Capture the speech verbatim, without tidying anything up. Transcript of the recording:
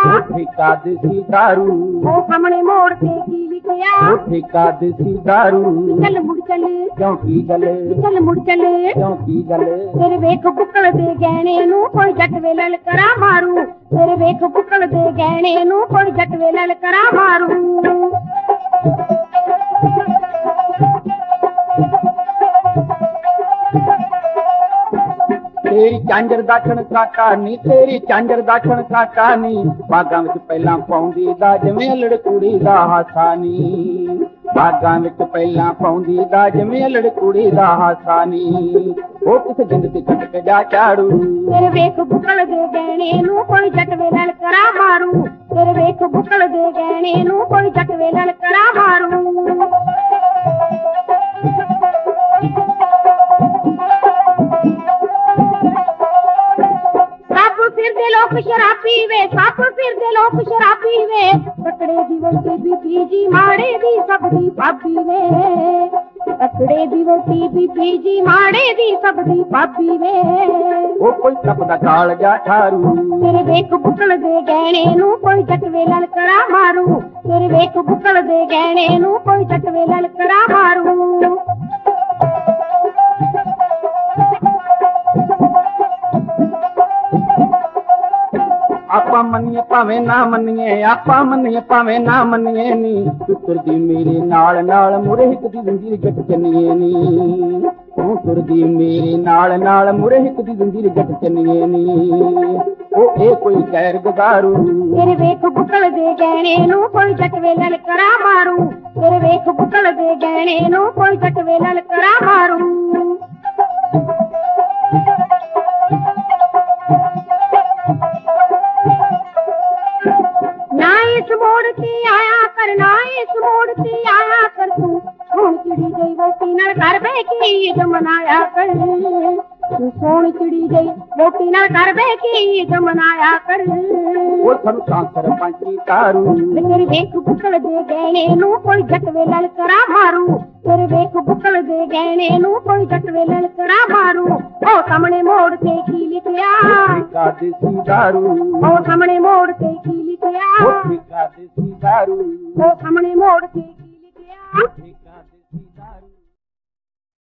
ਠੇਕਾ ਦੇਸੀ ਦਾਰੂ ਉਹ ਸਾਹਮਣੇ ਮੋੜ ਤੇ ਕੀ ਲਿਖਿਆ ਉਹ ਠੇਕਾ ਦੇਸੀ ਦਾਰੂ ਚੱਲ ਮੁੜ ਚੱਲ ਕਿਉਂ ਕੀ ਗੱਲ ਚੱਲ ਮੁੜ ਚੱਲ ਕਿਉਂ ਕੀ ਗੱਲ ਤੇਰੇ ਵੇਖ ਬੁੱਕਲ ਦੇ ਗਹਿਣੇ ਨੂੰ ਕੋਈ ਜੱਟ ਵੇ ਲਲਕਰਾ ਮਾਰੂ ਤੇਰੇ ਵੇਖ ਬੁੱਕਲ ਦੇ ਗਹਿਣੇ ਨੂੰ ਕੋਈ ਜੱਟ ਵੇ ਲਲਕਰਾ ਮਾਰੂ ਤੇਰੀ ਚਾਂਜਰ ਦਾਖਣ ਕਾਟਾ ਨੀ ਤੇਰੀ ਚਾਂਜਰ ਦਾਖਣ ਕਾਟਾ ਨੀ ਬਾਗਾਂ ਵਿੱਚ ਪਹਿਲਾਂ ਪਾਉਂਦੀ ਦਾ ਜਿਵੇਂ ਅਲੜ ਕੁੜੀ ਦਾ ਹਾਸਾ ਨੀ ਬਾਗਾਂ ਵਿੱਚ ਪਹਿਲਾਂ ਪਾਉਂਦੀ ਦਾ ਜਿਵੇਂ ਅਲੜ ਕੁੜੀ ਦਾ ਹਾਸਾ ਨੀ ਉਹ ਕਿਸ ਜਿੰਦ ਤੇ ਕੱਟ ਕੇ ਜਾ ਝਾੜੂ ਤੇਰੇ ਵੇਖ ਬੁੱਕਲ ਦੇ ਗਹਿਣੇ ਨੂੰ ਕੋਈ ਜੱਟ ਵੇ ਲਲਕਰਾ ਮਾਰੂ ਤੇਰੇ ਵੇਖ ਬੁੱਕਲ ਦੇ ਗਹਿਣੇ ਨੂੰ ਕੋਈ ਜੱਟ ਵੇ ਲਲਕਰਾ ਮਾਰੂ ਸਭ ਫਿਰਦੇ ਲੋਕ ਸ਼ਰਾਬੀ ਵੇ ਸਭ ਫਿਰਦੇ ਲੋਕ ਸ਼ਰਾਬੀ ਵੇ ਤਕੜੇ ਦੀ ਵੋਟੀ ਬੀਬੀ ਜੀ ਮਾੜੇ ਦੀ ਸਭ ਦੀ ਭਾਬੀ ਵੇ ਤਕੜੇ ਦੀ ਵੋਟੀ ਬੀਬੀ ਜੀ ਮਾੜੇ ਦੀ ਸਭ ਦੀ ਭਾਬੀ ਵੇ ਉਹ ਕੋਈ ਟੱਪ ਦਾ ਕਾਲ ਜਾ ਠਾਰੂ ਤੇਰੇ ਵੇਖ ਬੁੱਕਲ ਦੇ ਗਹਿਣੇ ਨੂੰ ਕੋਈ ਜੱਟ ਵੇ ਲਲਕਰਾ ਮਾਰੂ ਤੇਰੇ ਵੇਖ ਬੁੱਕਲ ਦੇ ਗਹਿਣੇ ਨੂੰ ਕੋਈ ਜੱਟ ਵੇ ਲਲਕਰਾ ਮਾਰੂ ਆਪਾਂ ਮੰਨੀਏ ਭਾਵੇਂ ਨਾ ਮੰਨੀਏ ਆਪਾਂ ਮੰਨੀਏ ਭਾਵੇਂ ਨਾ ਮੰਨੀਏ ਨੀ ਤੁਰਦੀ ਮੇਰੇ ਨਾਲ ਨਾਲ ਮੁਰੇ ਇੱਕ ਦੀ ਜ਼ੰਜੀਰ ਗੱਟ ਚੰਨੀਏ ਨੀ ਤੂੰ ਤੁਰਦੀ ਮੇਰੇ ਨਾਲ ਨਾਲ ਮੁਰੇ ਇੱਕ ਦੀ ਜ਼ੰਜੀਰ ਗੱਟ ਚੰਨੀਏ ਨੀ ਉਹ ਇਹ ਕੋਈ ਗੈਰ ਗੁਜ਼ਾਰੂ ਤੇਰੇ ਵੇਖ ਬੁੱਕਲ ਦੇ ਗਹਿਣੇ ਨੂੰ ਕੋਈ ਜੱਟ ਵੇ ਲਲਕਰਾ ਮਾਰੂ ਤੇਰੇ ਵੇਖ ਬੁੱਕਲ ਦੇ ਗਹਿਣੇ ਨੂੰ ਕੋਈ ਜੱਟ ਵੇ ਲਲਕਰਾ ਮਾਰੂ ਨਾ ਇਸ ਮੋੜ ਤੇ ਆਇਆ ਕਰ ਨਾ ਇਸ ਮੋੜ ਤੇ ਆਇਆ ਕਰ ਤੂੰ ਸੋਹਣੀ ਚਿੜੀ ਗਈ ਵੋਟੀ ਨਾਲ ਘਰ ਬਹਿ ਕੇ ਈਦ ਮਨਾਇਆ ਕਰ ਤੂੰ ਸੋਹਣੀ ਚਿੜੀ ਗਈ ਵੋਟੀ ਨਾਲ ਘਰ ਬਹਿ ਕੇ ਈਦ ਮਨਾਇਆ ਕਰ ਉਹ ਸਾਨੂੰ ਸਾਂਸਰ ਪੰਚੀ ਤਾਰੂ ਤੇਰੇ ਵੇਖ ਬੁੱਕਲ ਦੇ ਗਹਿਣੇ ਨੂੰ ਕੋਈ ਜੱਟ ਵੇ ਲਲਕਰਾ ਮਾਰੂ ਤੇਰੇ ਵੇਖ ਬੁੱਕਲ ਦੇ ਗਹਿਣੇ ਨੂੰ ਕੋਈ ਜੱਟ ਵੇ ਲਲਕਰਾ ਮਾਰੂ ਉਹ ਸਾਹਮਣੇ ਮੋੜ ਤੇ ਕੀ ਲਿਖਿਆ ਠੇਕਾ ਦੇਸੀ ਦਾਰੂ ਉਹ ਸਾਹਮਣੇ ਮੋੜ ਤੇ ਕੀ ਲਿਖਿਆ ਉਹ ਠੇਕਾ ਦੇਸੀ ਦਾਰੂ ਉਹ ਸਾਹਮਣੇ ਮੋੜ ਤੇ ਕੀ ਲਿਖਿਆ ਠੇਕਾ